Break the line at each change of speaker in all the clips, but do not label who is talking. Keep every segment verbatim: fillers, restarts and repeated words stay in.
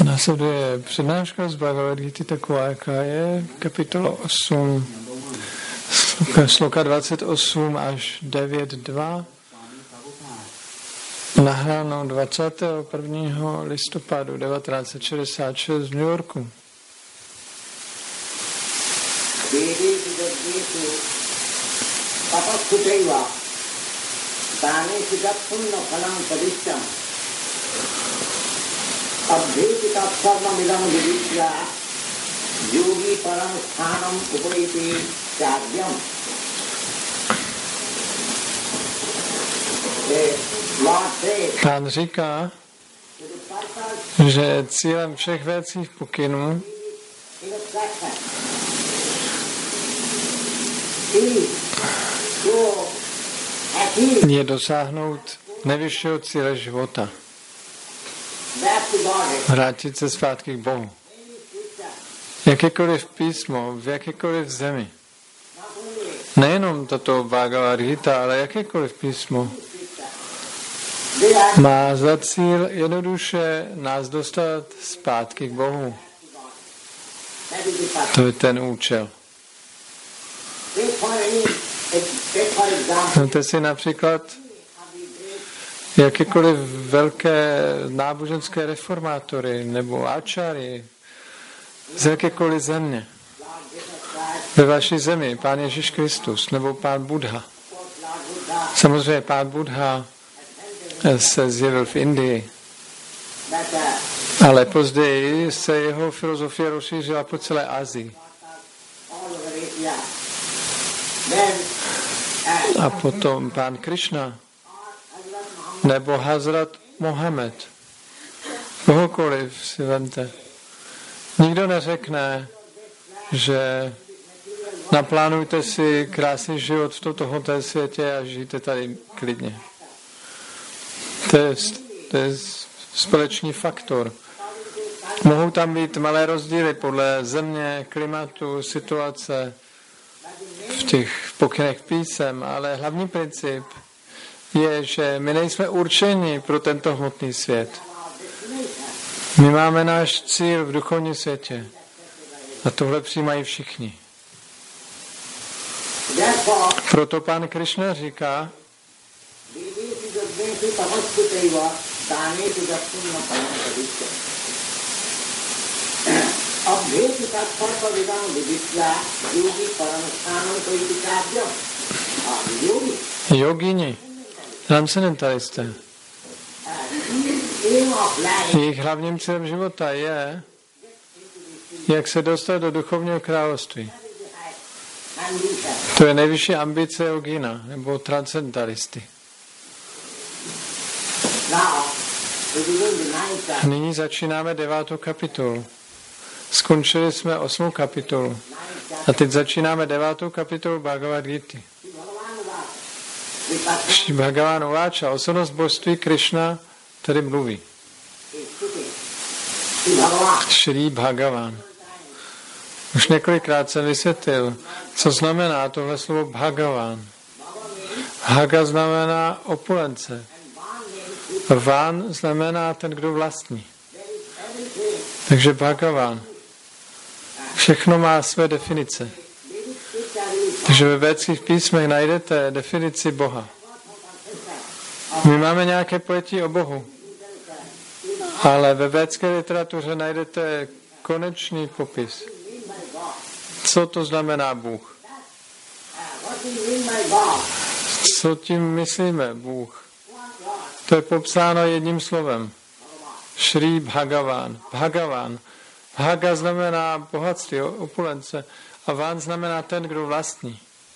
Následuje přednáška z Bhagavad Gita, taková, jaká je, kapitola osm, sloka dvacet osm až devět dva, nahráno dvacátého prvního listopadu devatenáct set šedesát šest v New Yorku.
अभ्येतिका सर्वमिदं विदित्वा योगी परम स्थानम उपैति चाद्यम.
Pán říká, že cílem všech věcných pokynů je dosáhnout nejvyššího cíle života. Vrátit se zpátky k Bohu. Jakékoliv písmo, v jakékoliv zemi. Nejenom tato Bhagavad Gita, ale jakékoliv písmo má za cíl jednoduše nás dostat zpátky k Bohu. To je ten účel. Vezměte si například jakékoliv velké náboženské reformátory nebo áčáry z jakékoliv země. Ve vaší zemi Pán Ježíš Kristus nebo Pán Buddha. Samozřejmě Pán Buddha se zjevil v Indii, ale později se jeho filozofie rozšířila po celé Asii. A potom Pán Krishna nebo Hazrat Mohamed. Kohokoliv si vemte. Nikdo neřekne, že naplánujte si krásný život v tomto hotelu světě a žijte tady klidně. To je, to je společný faktor. Mohou tam být malé rozdíly podle země, klimatu, situace v těch pokynech písem, ale hlavní princip je, že my nejsme určeni pro tento hmotný svět. My máme náš cíl v duchovním světě. A tohle přijímají všichni. Proto Pán Krishna říká, jogini, transcendentalisté. Jejich hlavním cílem života je, jak se dostat do duchovního království. To je nejvyšší ambice jogina, nebo transcendentalisty. Nyní začínáme devátou kapitolu. Skončili jsme osmou kapitolu. A teď začínáme devátou kapitolu Bhagavad Gita. Šri Bhagavan Uváča, osobnost božství Krishna tady mluví. Šri Bhagavan. Už několikrát jsem vysvětlil, co znamená tohle slovo Bhagavan. Bhaga znamená opulence. Van znamená ten, kdo vlastní. Takže Bhagavan. Všechno má své definice. Takže ve védských písmech najdete definici Boha. My máme nějaké pojetí o Bohu, ale ve védské literatuře najdete konečný popis. Co to znamená Bůh? Co tím myslíme Bůh? To je popsáno jedním slovem. Šri Bhagavan. Bhagavan. Bhaga znamená bohatství, opulence. A Van znamená ten, kdo vlastní.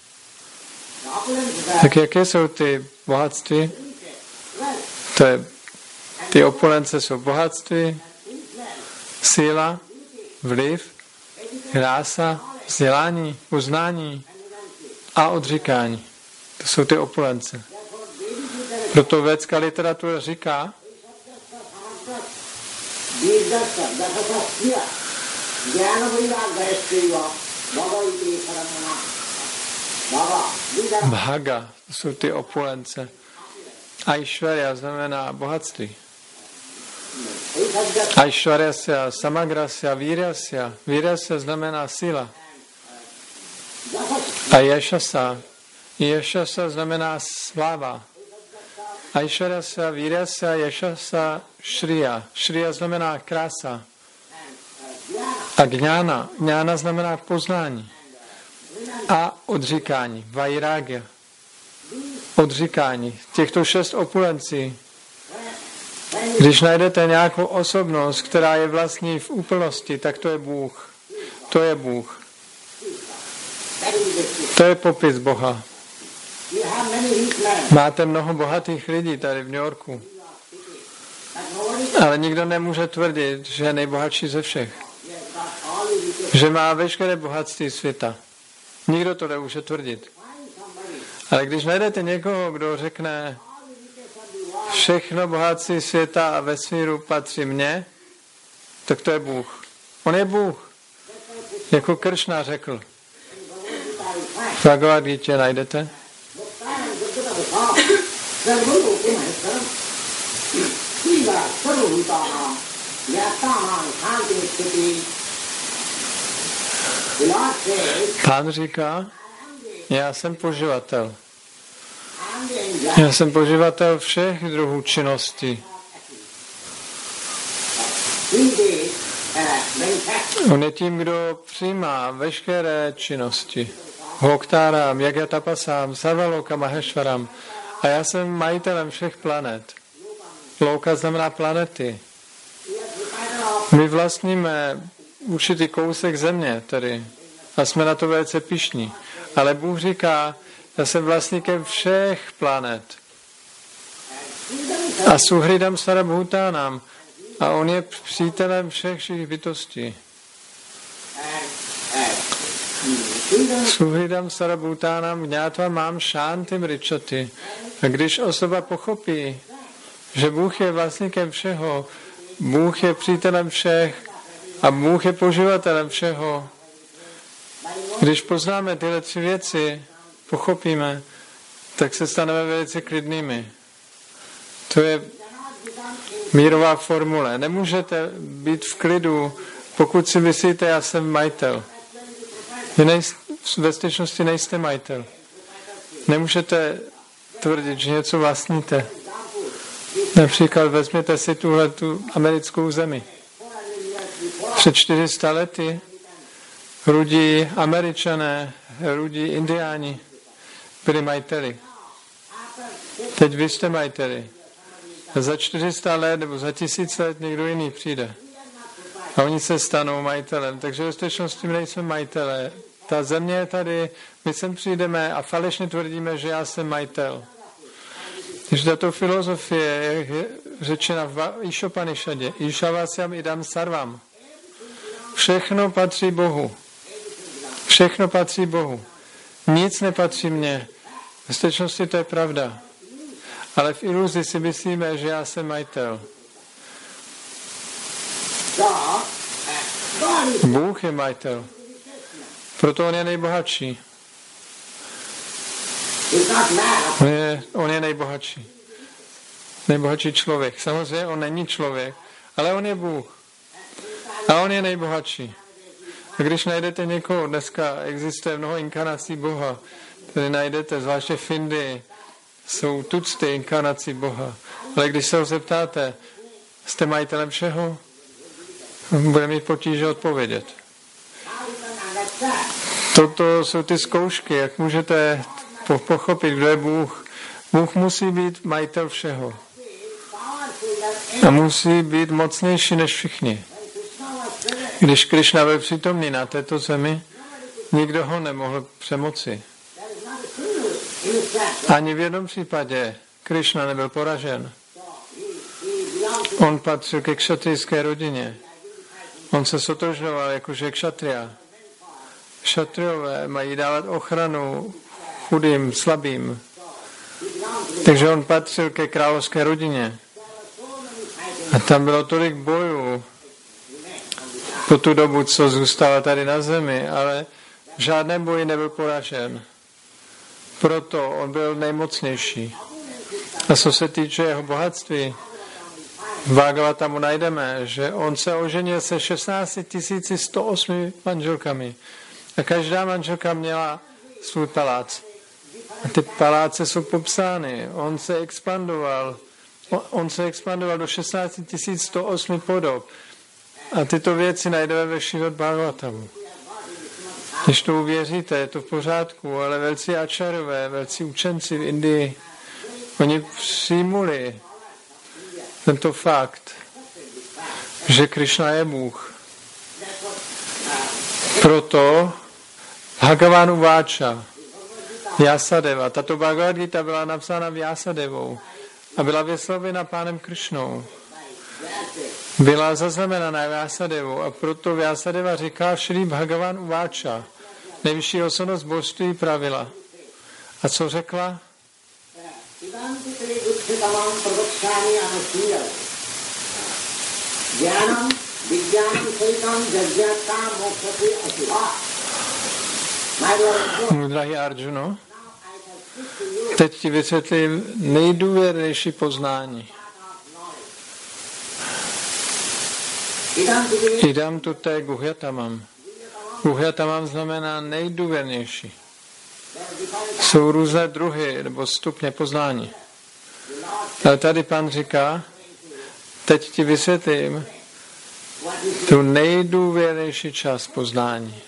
Tak jaké jsou ty bohatství? To je, ty opulence jsou bohatství, síla, vliv, krása, vzdělání, uznání a odříkání. To jsou ty opulence. Proto védská literatura říká, Bhaga, to jsou ty opulence. Aishwarya znamená bohatství. Aishvaryasya, Samagrasya, Víryasya. Víryasya znamená síla. A Yashasa. Yashasa znamená sláva. Aishvaryasya, Víryasya, Yashasa, Shriya. Shriya znamená krása. A Gňána. Gňána znamená poznání. A odříkání. Vairagya. Odříkání. Těchto šest opulencí. Když najdete nějakou osobnost, která je vlastní v úplnosti, tak to je Bůh. To je Bůh. To je popis Boha. Máte mnoho bohatých lidí tady v New Yorku. Ale nikdo nemůže tvrdit, že je nejbohatší ze všech. Že má veškeré bohatství světa. Nikdo to nemůže tvrdit. Ale když najdete někoho, kdo řekne, všechno bohatství světa a vesmíru patří mně, tak to je Bůh. On je Bůh. Jako Kršna řekl. V Bhagavad Gita najdete. Pán říká, já jsem poživatel. Já jsem poživatel všech druhů činností. On je tím, kdo přijímá veškeré činnosti. Hoktáram, Jagyatapasám, Sarvaloka Maheshvaram. A já jsem majitelem všech planet. Louka znamená planety. My vlastníme určitý kousek země tady. A jsme na to velice pyšní. Ale Bůh říká, já jsem vlastníkem všech planet. A Suhridam Sarabhutánam. A on je přítelem všech všech bytostí. Suhridam Sarabhutánam Gňátva mám šántim ričati. A když osoba pochopí, že Bůh je vlastníkem všeho, Bůh je přítelem všech a Bůh je poživatelem všeho, když poznáme tyhle tři věci, pochopíme, tak se staneme velice klidnými. To je mírová formule. Nemůžete být v klidu, pokud si myslíte, já jsem majitel. Vy nejste, ve skutečnosti nejste majitel. Nemůžete tvrdit, že něco vlastníte. Například vezměte si tuhle tu americkou zemi. Před čtyři sta lety rudí Američané, rudí Indiáni byli majiteli. Teď vy jste majiteli. Za čtyři sta let nebo za tisíc let někdo jiný přijde. A oni se stanou majitelem. Takže ve skutečnosti my nejsme majitelé. Ta země je tady, my sem přijdeme a falešně tvrdíme, že já jsem majitel. Takže tato filozofie je řečena v Išopanišadě. Išavasyam idam sarvam. Všechno patří Bohu. Všechno patří Bohu. Nic nepatří mně. V skutečnosti to je pravda. Ale v iluzi si myslíme, že já jsem majitel. Bůh je majitel. Proto on je nejbohatší. On je, on je nejbohatší. Nejbohatší člověk. Samozřejmě on není člověk, ale on je Bůh. A on je nejbohatší. A když najdete někoho, dneska existuje mnoho inkarnací Boha, které najdete, zvláště v Indii, jsou tucty inkarnací Boha. Ale když se ho zeptáte, jste majitelem všeho, bude mít potíže odpovědět. Toto jsou ty zkoušky, jak můžete pochopit, kdo je Bůh. Bůh musí být majitel všeho. A musí být mocnější než všichni. Když Krišna byl přítomný na této zemi, nikdo ho nemohl přemoci. Ani v jednom případě Krišna nebyl poražen. On patřil ke kšatrijské rodině. On se sotožňoval jakože kšatria. Kšatriové mají dávat ochranu chudým, slabým. Takže on patřil ke královské rodině. A tam bylo tolik bojů po tu dobu, co zůstala tady na zemi, ale v žádném boji nebyl poražen. Proto on byl nejmocnější. A co se týče jeho bohatství, v Bhagavatamu najdeme, že on se oženil se šestnáct tisíc sto osm manželkami a každá manželka měla svůj palác. A ty paláce jsou popsány. On se expandoval. On se expandoval do šestnáct tisíc sto osm podob. A tyto věci najdeme ve Šrímad Bhagavatamu. Když to uvěříte, je to v pořádku, ale velcí ačarové, velcí učenci v Indii, oni přijmuli tento fakt, že Krishna je Bůh. Proto Bhagavan Uváča, Vyasadeva, tato Bhagavad Gita byla napsána Vyasadevou a byla vyslovena pánem Krishnou. Byla zaznamenaná Vyasadevou a proto Vyasadeva říká Šrí Bhagavan Uváča, nejvyšší osobnost božství pravila. A co řekla? Můj drahý Arjuno, teď ti vysvětlím nejdůvěrnější poznání. Idam tuté guhyatamam. Guhyatamam znamená nejdůvěrnější. Jsou různé druhy nebo stupně poznání. Ale tady pán říká, teď ti vysvětlím tu nejdůvěrnější část poznání.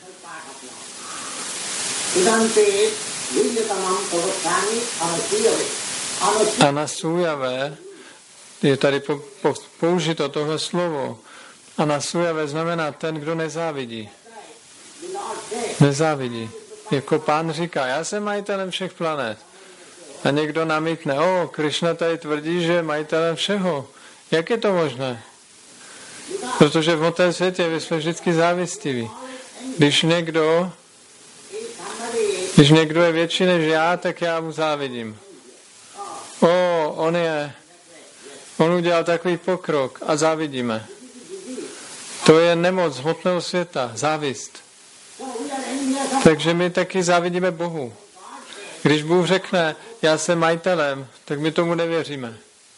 Anasujavé, je tady po, po, použito tohle slovo. Anasujavé znamená ten, kdo nezávidí. Nezávidí. Jako pán říká, já jsem majitelem všech planet. A někdo namítne, o, Krishna tady tvrdí, že je majitelem všeho. Jak je to možné? Protože v hmotném světě my jsme vždycky závistiví. Když někdo, když někdo je větší než já, tak já mu závidím. O, on je, on udělal takový pokrok a závidíme. To je nemoc hmotného světa, závist. Takže my taky závidíme Bohu. Když Bůh řekne, já jsem majitelem, tak my tomu nevěříme.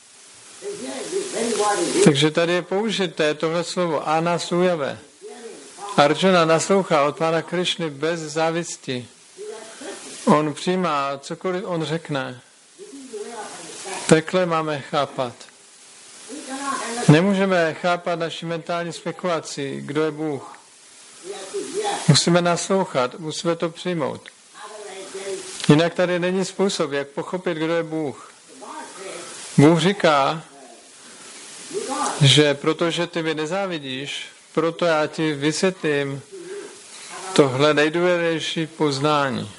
Takže tady je použité tohle slovo anasujavé. Arjuna naslouchá od pána Krišny bez závisti. On přijímá cokoliv on řekne. Takhle máme chápat. Nemůžeme chápat naši mentální spekulaci, kdo je Bůh. Musíme naslouchat, musíme to přijmout. Jinak tady není způsob, jak pochopit, kdo je Bůh. Bůh říká, že protože ty mi nezávidíš, proto já ti vysvětlím tohle nejdůležitější poznání.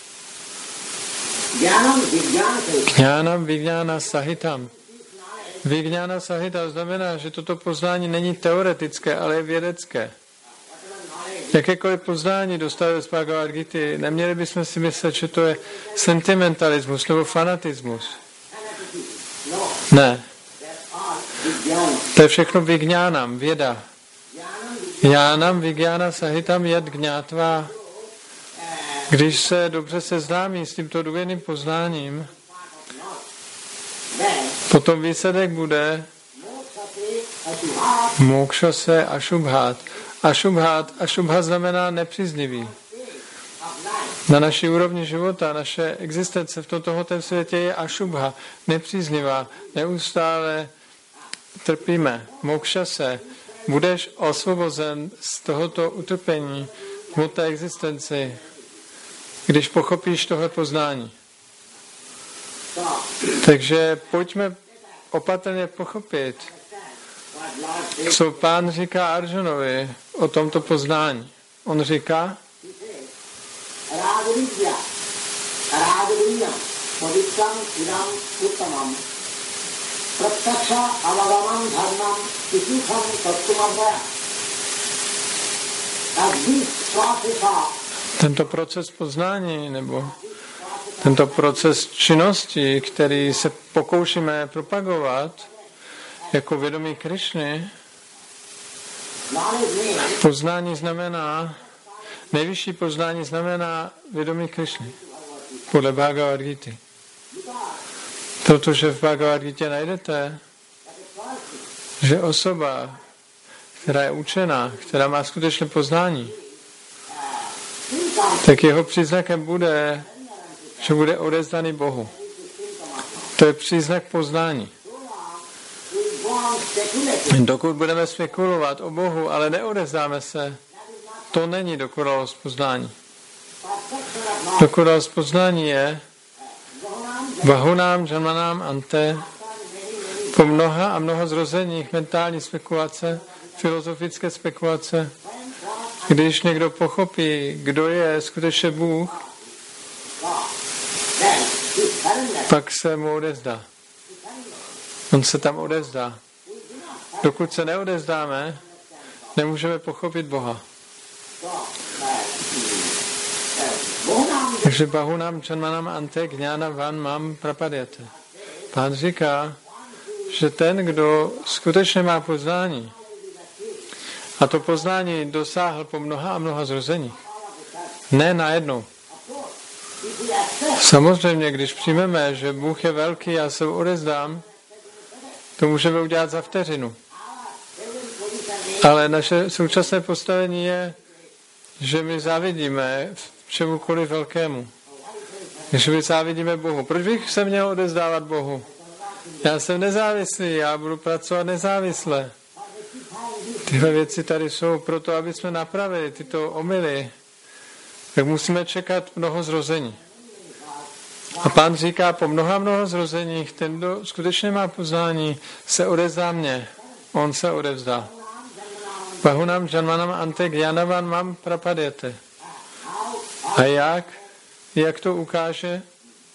Jnánam vijnána sahitam. Vijnána sahitam znamená, že toto poznání není teoretické, ale je vědecké. Jakékoliv poznání dostávají z Bhagavad Gita, neměli bychom si myslet, že to je sentimentalismus nebo fanatismus. Ne. To je všechno vijnánam, věda. Jnánam vijnána sahitam yad gnátva. Když se dobře seznámí s tímto důvěrným poznáním, potom výsledek bude moksha se ašubhat. Ašubhat, ašubhat znamená nepříznivý. Na naší úrovni života, naše existence v tomto světě je ašubha, nepříznivá. Neustále trpíme. Moksha se. Budeš osvobozen z tohoto utrpení v hmotné existenci, když pochopíš tohle poznání. Takže pojďme opatrně pochopit, co pán říká Arjunovi o tomto poznání. On říká, tento proces poznání nebo tento proces činnosti, který se pokoušíme propagovat jako vědomí Krišny, poznání znamená, nejvyšší poznání znamená vědomí Krišny podle Bhagavad Gita. Protože v Bhagavad Gita najdete, že osoba, která je učená, která má skutečné poznání, tak jeho příznakem bude, že bude odevzdaný Bohu. To je příznak poznání. Dokud budeme spekulovat o Bohu, ale neodevzdáme se, to není dokonalost poznání. Dokonalost poznání je Bahunám, Janmanám, Ante, po mnoha a mnoha zrozeních mentální spekulace, filozofické spekulace, když někdo pochopí, kdo je skutečně Bůh, pak se mu odevzdá. On se tam odevzdá. Dokud se neodevzdáme, nemůžeme pochopit Boha. Takže Bahunám, Janmanám, Ante, Gnana, Van, Mam, Prapadyate. Pán říká, že ten, kdo skutečně má poznání, a to poznání dosáhl po mnoha a mnoha zrozeních, ne najednou. Samozřejmě, když přijmeme, že Bůh je velký, já se odevzdám, to můžeme udělat za vteřinu. Ale naše současné postavení je, že my závidíme čemukoliv velkému. Že my závidíme Bohu. Proč bych se měl odevzdávat Bohu? Já jsem nezávislý, já budu pracovat nezávisle. Tyhle věci tady jsou proto, aby jsme napravili tyto omyly. Tak musíme čekat mnoho zrození. A Pán říká, po mnoha mnoho zrozeních, ten, kdo skutečně má poznání, se odevzdá mě. On se odevzdá. Bahunám, Janmanám, Ante, Gyanavan, Mam, Prapadyate. A jak? Jak to ukáže?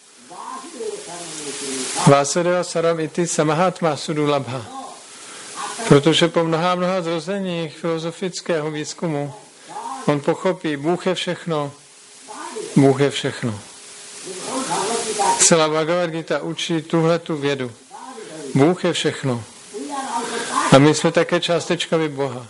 Vásudeva Saram Iti Samahatma Sudulabha. Protože po mnoha mnoha zrozeních filozofického výzkumu on pochopí, Bůh je všechno. Bůh je všechno. Celá Bhagavad Gita učí tuhletu vědu. Bůh je všechno. A my jsme také částečkami Boha.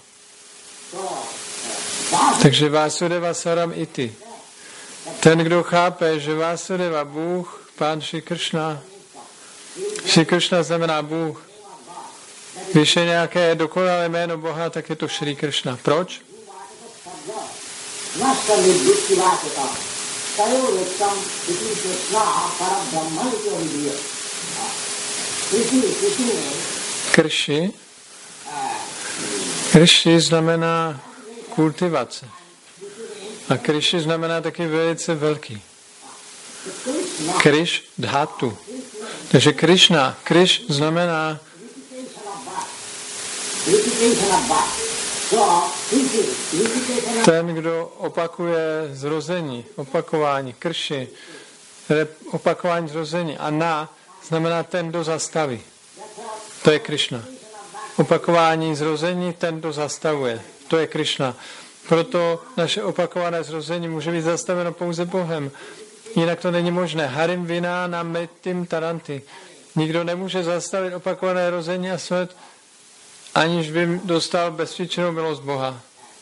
Takže Vásudeva Saram Iti. Ten, kdo chápe, že Vásudeva, Bůh, Pán Šri Kršna, Šri Kršna znamená Bůh. Když je nějaké dokonalé jméno Boha, tak je to Šri Kršna. Proč? Krši. Krši znamená kultivace. A Kriši znamená taky velice velký. Kriš dhatu. Takže Krišna, Kriš znamená ten, kdo opakuje zrození, opakování, Kriši, opakování zrození. A na znamená ten, kdo zastaví. To je Krišna. Opakování zrození, ten, kdo zastavuje. To je Krišna. Proto naše opakované zrození může být zastaveno pouze Bohem. Jinak to není možné. Harim vina na metim taranti. Nikdo nemůže zastavit opakované rození a smrt, aniž by dostal bezpečnou milost Boha.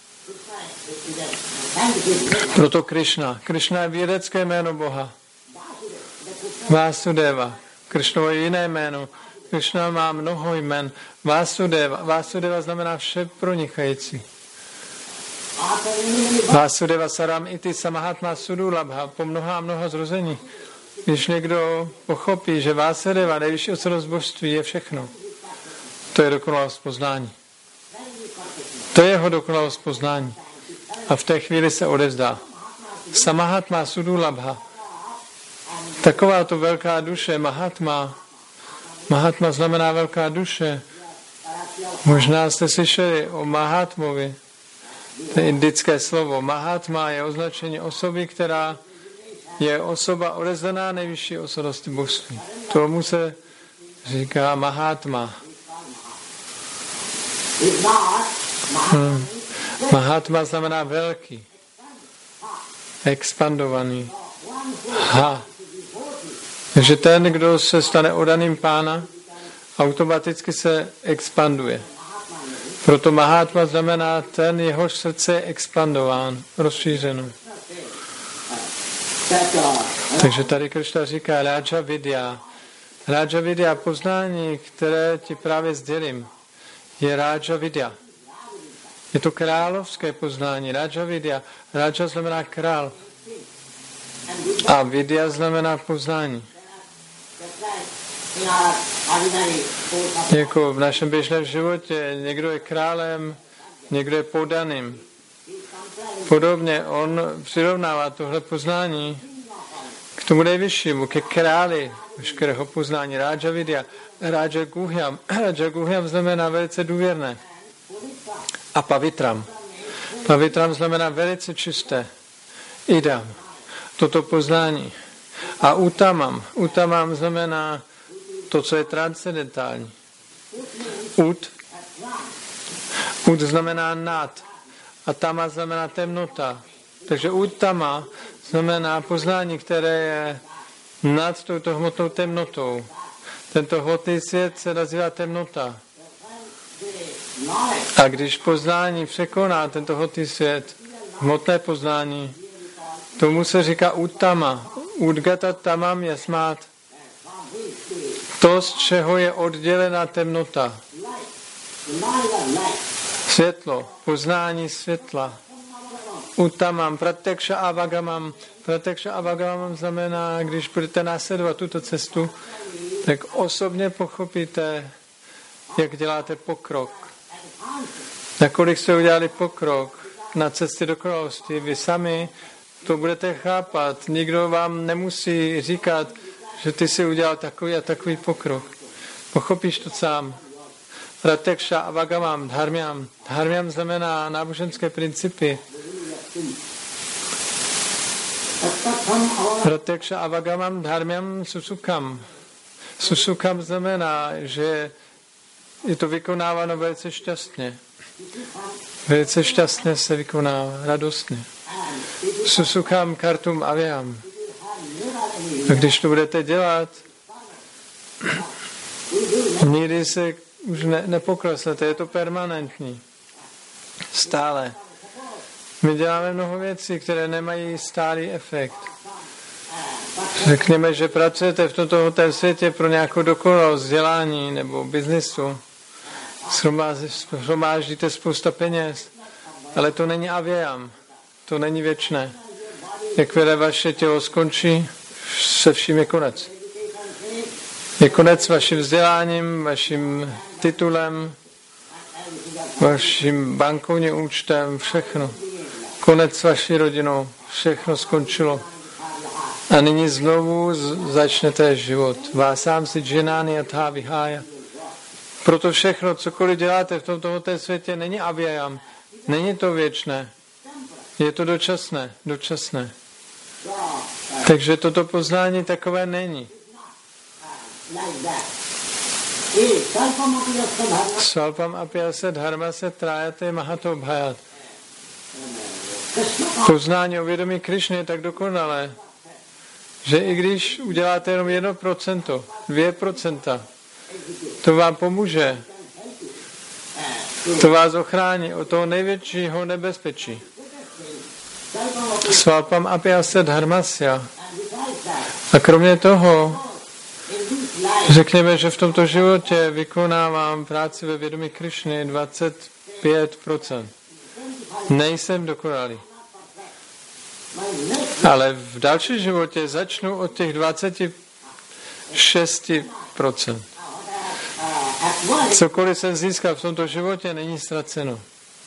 Proto Krišna. Krišna je vědecké jméno Boha. Vásudeva. Krišnovo je jiné jméno. Krišna má mnoho jmen. Vásudeva. Vásudeva znamená vše pronikající. Vásudeva Saram Iti Samahatma Sudulabha. Po mnoha a mnoha zrození. Když někdo pochopí, že Vásudeva, nejvyšší osobnost božství, je všechno, to je dokonalost poznání. To je jeho dokonalost poznání. A v té chvíli se odevzdá. Samahatma Sudulabha. Taková to velká duše, Mahatma. Mahatma znamená velká duše. Možná jste slyšeli o Mahatmovi. To je indické slovo. Mahatma je označení osoby, která je osoba odevzdaná nejvyšší osobnosti božství. Tomu se říká Mahatma. Hmm. Mahatma znamená velký, expandovaný. Ha. Takže ten, kdo se stane oddaným Pána, automaticky se expanduje. Proto Mahatma znamená ten, jehož srdce je expandován, rozšířeno. Takže tady Kršna říká Raja Vidya. Raja Vidya, poznání, které ti právě sdělím, je Raja Vidya. Je to královské poznání. Raja Vidya. Raja znamená král. A Vidya znamená poznání. Jako v našem běžném životě někdo je králem, někdo je podaným. Podobně on přirovnává tohle poznání k tomu nejvyššímu, ke králi veškerého poznání. Raja Vidya, Raja Guhyam. Raja Guhyam znamená velice důvěrné. A Pavitram. Pavitram znamená velice čisté. Idam. Toto poznání. A Utamam. Utamam znamená to, co je transcendentální. Ut. Ut znamená nad. A tama znamená temnota. Takže Utama znamená poznání, které je nad touto hmotnou temnotou. Tento hmotný svět se nazývá temnota. A když poznání překoná tento hmotný svět, hmotné poznání, tomu se říká Utama. Udgata tamam jasmát. To, z čeho je oddělená temnota. Světlo, poznání světla. Utamam, pratyakša avagamam. Pratyakša avagamam znamená, když budete následovat tuto cestu, tak osobně pochopíte, jak děláte pokrok. Nakolik jste udělali pokrok na cestě do království. Vy sami to budete chápat. Nikdo vám nemusí říkat, že ty si udělal takový a takový pokrok. Pochopíš to sám. Pratyakša avagamam, dharmyam. Dharmyam znamená náboženské principy. Pratyakša avagamam, dharmyam susukam. Susukam znamená, že je to vykonáváno velice šťastně. Velice šťastně se vykonává, radostně. Susukam kartum avyam. A když to budete dělat, nikdy se už ne, nepokleslete, je to permanentní. Stále. My děláme mnoho věcí, které nemají stálý efekt. Řekněme, že pracujete v tomto světě pro nějakou dokonalost vzdělání nebo biznisu. Shromáždíte spousta peněz, ale to není avyam. To není věčné. Jakmile vaše tělo skončí, se vším je konec. Je konec s vaším vzděláním, vaším titulem, vaším bankovním účtem, všechno. Konec s vaší rodinou, všechno skončilo. A nyní znovu začnete život. Vásám si dženány atha vihája. Proto všechno, cokoliv děláte v tomto světě, není avyam. Není to věčné. Je to dočasné, dočasné. Takže toto poznání takové není. Svalpam apyasya dharmasya trayate mahato bhayat. Poznání o vědomí Krišny je tak dokonalé, že i když uděláte jenom jedno procento, dvě procenta, to vám pomůže. To vás ochrání od toho největšího nebezpečí. Svalpam apyasya dharmasya. A kromě toho, řekněme, že v tomto životě vykonávám práci ve vědomí Krišny dvacet pět procent. Nejsem dokonalý. Ale v dalším životě začnu od těch dvacet šest procent. Cokoliv jsem získal v tomto životě, není ztraceno.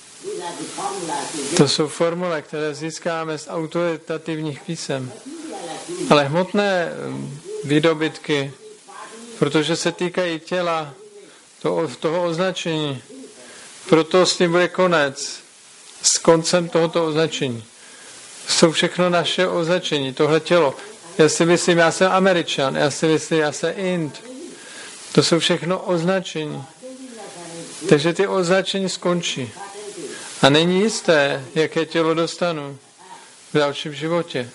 To jsou formule, které získáme z autoritativních písem. Ale hmotné výdobytky, protože se týkají těla, toho, toho označení, proto s tím bude konec, s koncem tohoto označení. Jsou všechno naše označení, tohle tělo. Já si myslím, já jsem Američan, já si myslím, já jsem Ind. To jsou všechno označení. Takže ty označení skončí. A není jisté, jaké tělo dostanu v dalším životě.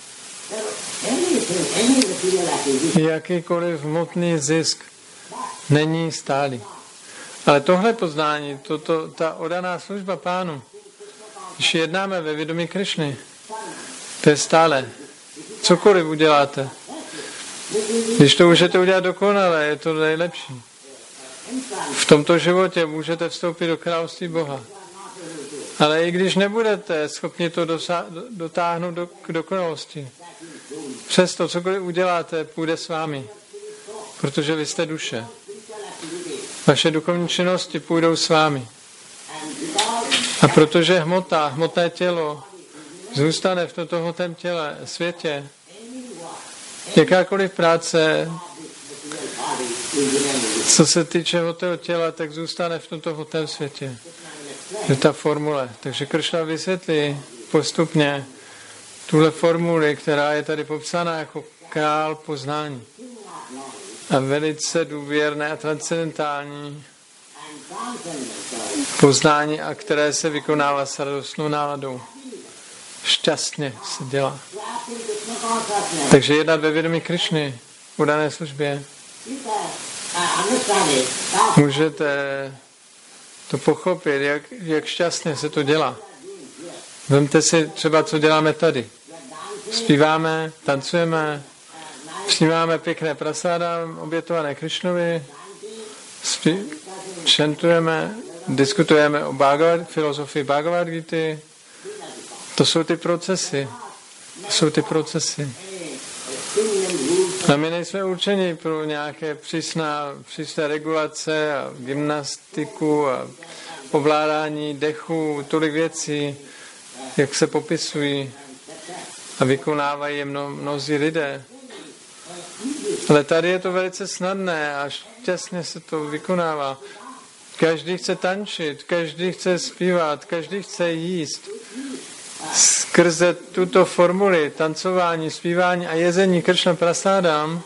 Jakýkoliv hmotný zisk není stálý. Ale tohle poznání, toto, ta odaná služba Pánu, když jednáme ve vědomí Krišny, to je stále. Cokoliv uděláte. Když to můžete udělat dokonale, je to nejlepší. v tomto životě můžete vstoupit do království Boha. Ale i když nebudete schopni to dosa- dotáhnout do, k dokonalosti, přesto cokoliv uděláte, půjde s vámi, protože vy jste duše. Vaše duchovní činnosti půjdou s vámi. A protože hmota, hmotné tělo zůstane v tomto hmotném těle, světě, jakákoliv práce, co se týče hmotného těla, tak zůstane v tomto hmotném světě. Je ta formule. Takže Kršna vysvětlí postupně tuhle formuli, která je tady popsána jako král poznání. A velice důvěrné a transcendentální poznání, a které se vykonává s radostnou náladou. Šťastně se dělá. Takže jednat ve vědomí Krišny v dané službě. Můžete to pochopit, jak, jak šťastně se to dělá. Vemte si třeba, co děláme tady. Zpíváme, tancujeme, přijímáme pěkné prasáda obětované Krišnovi, spí, čentujeme, diskutujeme o Bhagavad, filozofii Bhagavad Gity. To jsou ty procesy. To jsou ty procesy. A my nejsme určeni pro nějaké přísná, přísné regulace a gymnastiku a ovládání dechu, tolik věcí, jak se popisují a vykonávají je mno, mnozí lidé. Ale tady je to velice snadné a šťastně se to vykonává. Každý chce tančit, každý chce zpívat, každý chce jíst. Skrze tuto formuli tancování, zpívání a jezení Kršna prasádám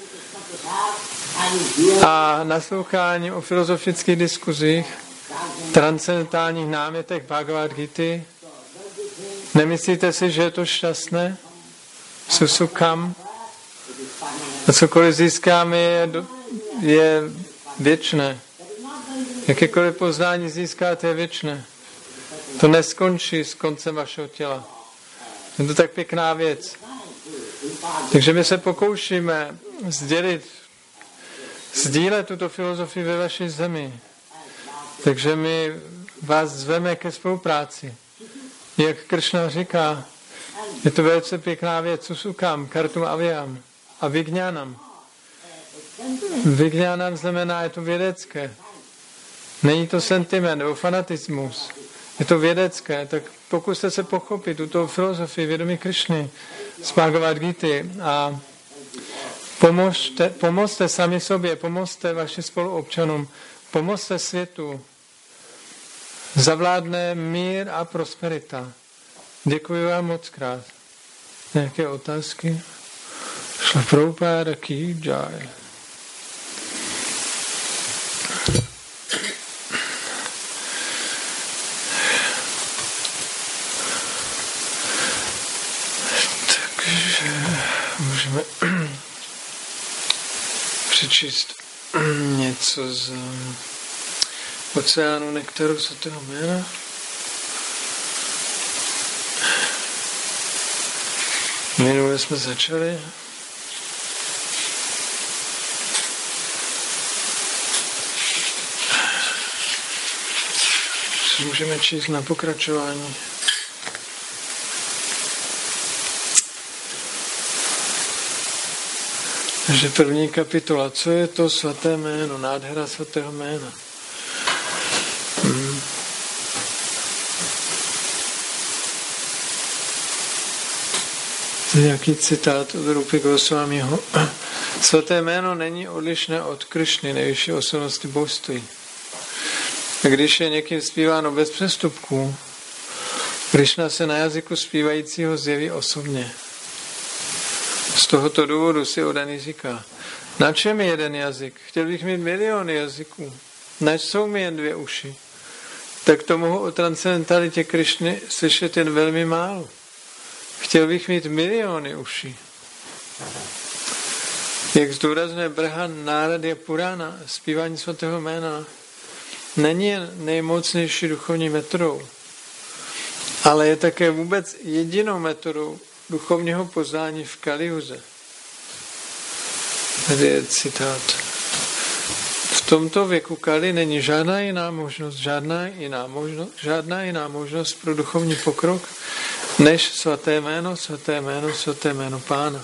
a naslouchání o filozofických diskuzích, transcendentálních námětech Bhagavad Gity, nemyslíte si, že je to šťastné? Susukam. A cokoliv získáme je, do, je věčné. Jakékoliv poznání získáte je věčné. To neskončí s koncem vašeho těla. Je to tak pěkná věc. Takže my se pokoušíme sdělit, sdílet tuto filozofii ve vaší zemi. Takže my vás zveme ke spolupráci. Jak Kršna říká, je to velice pěkná věc. Susukam, kartum avyam a vigňánam. Vigňánam znamená, je to vědecké. Není to sentiment nebo fanatismus. Je to vědecké, tak pokuste se pochopit tuto filozofii vědomí Krišny z Bhagavad Gity a pomozte, pomozte sami sobě, pomozte vašim spoluobčanům, pomozte světu. Zavládne mír a prosperita. Děkuji vám moc krát. Nějaké otázky? Šla Prabhupáda ki jai. Můžeme přečíst něco z Oceánu nektaru svatého jména. Minule jsme začali. Co můžeme číst na pokračování? Takže první kapitola. Co je to svaté jméno? Nádhera svatého jména. Hmm. To je nějaký citát od Rupy Goswamiho. Svaté jméno není odlišné od Krišny, nejvyšší osobnosti božství. A když je někým zpíváno bez přestupků, Krišna se na jazyku zpívajícího zjeví osobně. Z tohoto důvodu si Odany říká, na čem je jeden jazyk? Chtěl bych mít miliony jazyků. Nač jsou mi jen dvě uši? Tak to mohu o transcendentalitě Krišny slyšet jen velmi málo. Chtěl bych mít miliony uší. Jak zdůrazňuje Brhan Nárada Purána, zpívání svatého jména není jen nejmocnější duchovní metodou, ale je také vůbec jedinou metodou duchovního poznání v Kalijuze. Tady je citát. V tomto věku Kali není žádná jiná možnost, žádná jiná možnost, žádná jiná možnost pro duchovní pokrok, než svaté jméno, svaté jméno, svaté jméno Pána.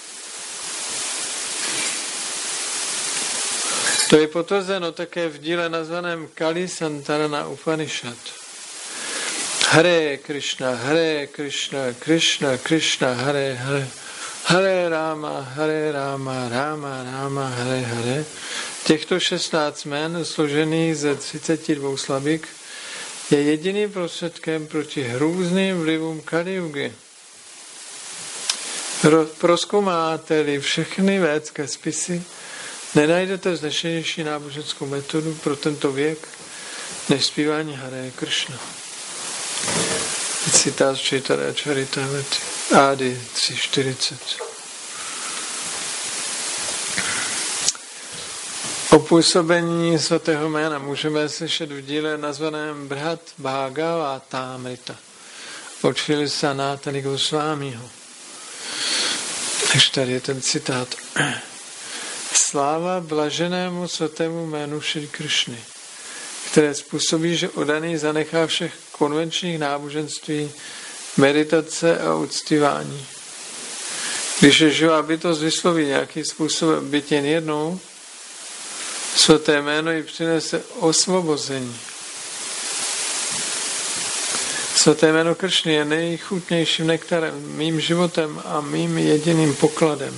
To je potvrzeno také v díle nazvaném Kali Santarana Upanishad. Hare Krishna, Hare Krishna, Krishna Krishna, Hare Hare, Hare Rama, Hare Rama, Rama Rama, Hare Hare. Těchto šestnáct jmen, složených ze třiceti dvou slabik, je jediným prostředkem proti hrůzným vlivům Kalijugy. Prozkoumáte-li všechny védské spisy, nenajdete vznešenější náboženskou metodu pro tento věk, než zpívání Hare Krishna. Citát z Chaitanya Charitamrity, Adi tři čtyřicet. O působení svatého jména můžeme slyšet v díle nazvaném Brhat Bhagavatamrita od Šrily Sanatana Gosvámiho. Takže tady je ten citát. Sláva blaženému svatému jménu Šrí Krišny, které způsobí, že odaný zanechá všech konvenčních náboženství, meditace a uctívání. Když je živá bytost vysloví nějaký způsob byt jen jednou, svaté jméno jí přinese osvobození. Svaté jméno Kršny je nejchutnějším nektarem, mým životem a mým jediným pokladem.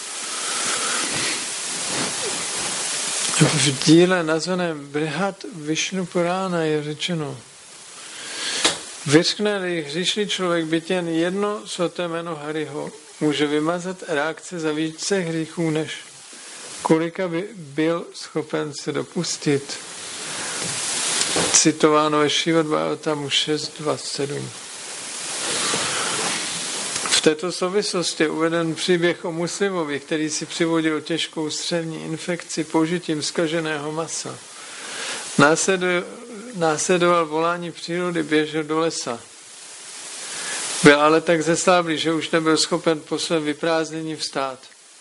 V díle nazvaném Brihat Vishnu Purána je řečeno: vyřkne-li hříšný člověk byt jen jedno svaté jméno Hariho, může vymazat reakce za více hříchů, než kolika by byl schopen se dopustit. Citováno ve Šrimad Bhagavatamu šest dvacet sedm. V této souvislosti je uveden příběh o muslimovi, který si přivodil těžkou střevní infekci použitím zkaženého masa. Následoval volání přírody, běžel do lesa. Byl ale tak zesláblý, že už nebyl schopen po svém vyprázdnění vstát.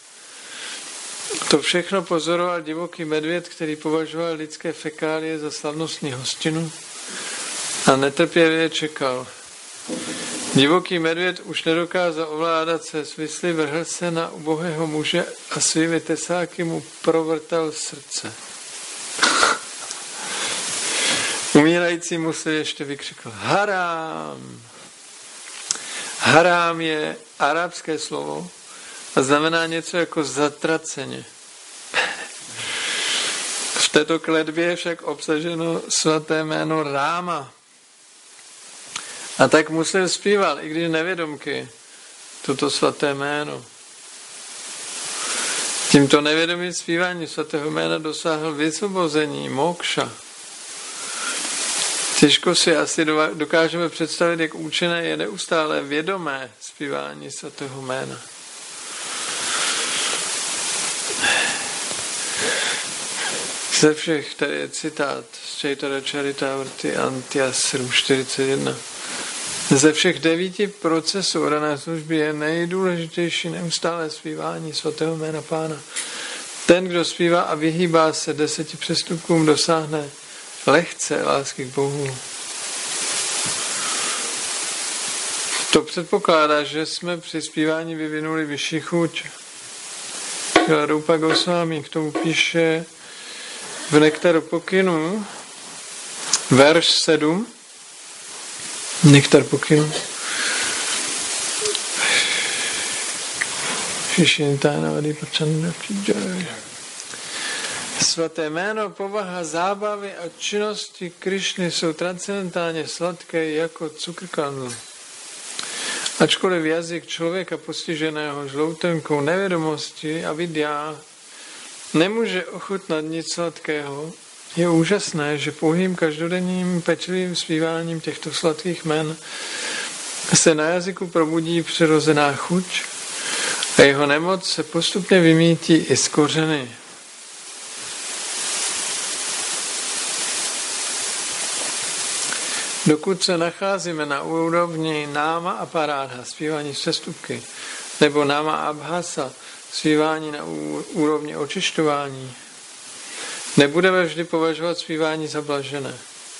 To všechno pozoroval divoký medvěd, který považoval lidské fekálie za slavnostní hostinu a netrpělivě čekal. Divoký medvěd už nedokázal ovládat své smysly, vrhl se na ubohého muže a svými tesáky mu provrtal srdce. Umírající musel ještě vykřikl Harám. Harám je arabské slovo a znamená něco jako zatraceně. V této kletbě je však obsaženo svaté jméno Ráma. A tak musel zpíval, i když nevědomky, toto svaté jméno. Tímto nevědomým zpíváním svatého jména dosáhl vysvobození, mokša. Těžko si asi dokážeme představit, jak účinné je neustále vědomé zpívání svatého jména. Ze všech, tady je citát z Chaitanya Charitamrity Antya sedm čtyřicet jedna. Ze všech devíti procesů dané služby je nejdůležitější neustále zpívání svatého jména Pána. Ten, kdo zpívá a vyhýbá se deseti přestupkům, dosáhne lehce lásky k Bohu. To předpokládá, že jsme při zpívání vyvinuli vyšší chuť. Rupa Goswami k tomu píše v Nektaru pokynů, verš sedm, Nektar pokynů. Svaté jméno, povaha, zábavy a činnosti Krišny jsou transcendentálně sladké jako cukrkandl. Ačkoliv jazyk člověka postiženého žloutenkou nevědomosti a videa nemůže ochutnat nic sladkého, je úžasné, že pouhým každodenním pečlivým zpíváním těchto sladkých jmen se na jazyku probudí přirozená chuť a jeho nemoc se postupně vymítí i z kořeny. Dokud se nacházíme na úrovni náma a parádha, zpívání přestupky, nebo náma abhasa, zpívání na úrovni očišťování, nebudeme vždy považovat zpívání za blažené.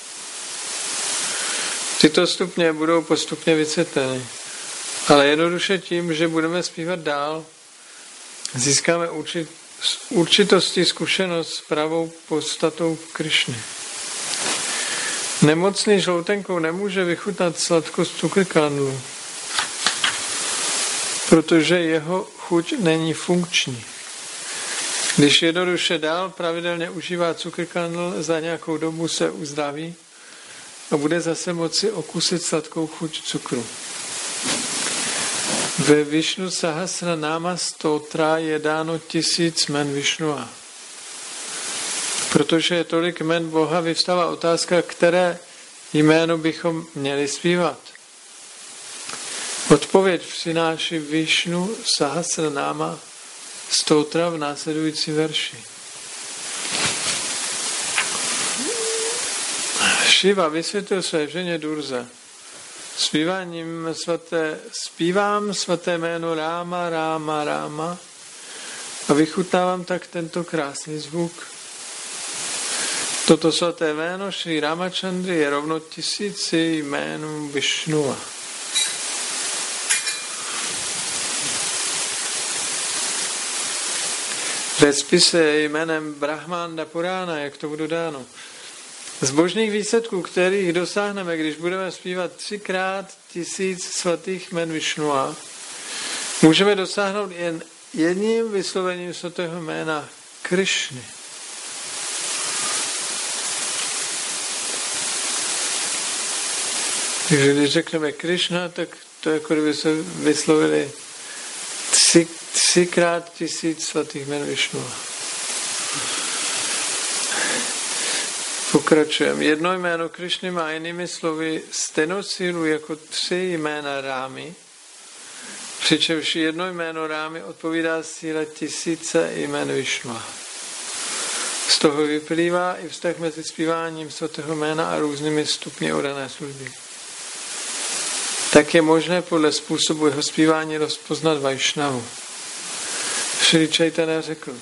Tyto stupně budou postupně vysvětleny, ale jednoduše tím, že budeme zpívat dál, získáme určit, určitosti zkušenost s pravou podstatou Krišny. Nemocný žloutenkou nemůže vychutnat sladkost cukrkandlu, protože jeho chuť není funkční. Když jednoduše dál pravidelně užívá cukrkandl, za nějakou dobu se uzdraví a bude zase moci okusit sladkou chuť cukru. Ve Višnu Sahasranama Stotra je dáno tisíc jmen Višnua. Protože je tolik jmen Boha, vyvstává otázka, které jméno bychom měli zpívat. Odpověď přináší Višnu Sahasranama Stotra v následující verši. Šiva vysvětlil své ženě Durze. Zpíváním svaté, zpívám svaté jméno Ráma, Ráma, Ráma a vychutnávám tak tento krásný zvuk. Toto svaté jméno Šri Ramachandry je rovno tisíci jménům Višnua. Ve spise jménem Brahmanda Purána, jak to bude dáno. Z božných výsledků, kterých dosáhneme, když budeme zpívat třikrát tisíc svatých jmen Višnua, můžeme dosáhnout jen jedním vyslovením svatého jména Krišny. Takže když řekneme Krišna, tak to jako kdyby se vyslovili tři, třikrát tisíc svatých jmen Višnua. Pokračujeme. Jedno jméno Krišny má jinými slovy stejnou sílu jako tři jména Rámy, přičemž jedno jméno Rámy odpovídá síle tisíce jmen Višnua. Z toho vyplývá i vztah mezi zpíváním svatého jména a různými stupni oddané služby. Tak je možné podle způsobu jeho zpívání rozpoznat Vajšnavu. Šri Čaitanya řekl,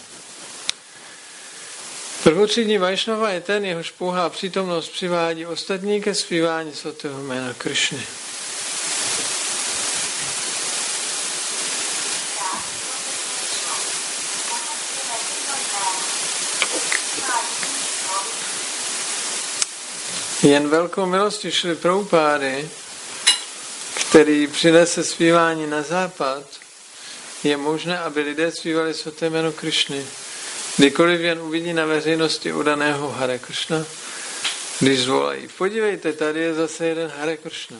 prvotřídní Vajšnava je ten, jehož pouhá přítomnost přivádí ostatní ke zpívání svatého jména Krišny. Jen velkou milostí Šrily Prabhupády, který přinese zpívání na západ, je možné, aby lidé zpívali svaté jméno Krišny. Kdykoliv jen uvidí na veřejnosti udaného Hare Kršna, když zvolají, podívejte, tady je zase jeden Hare Kršna.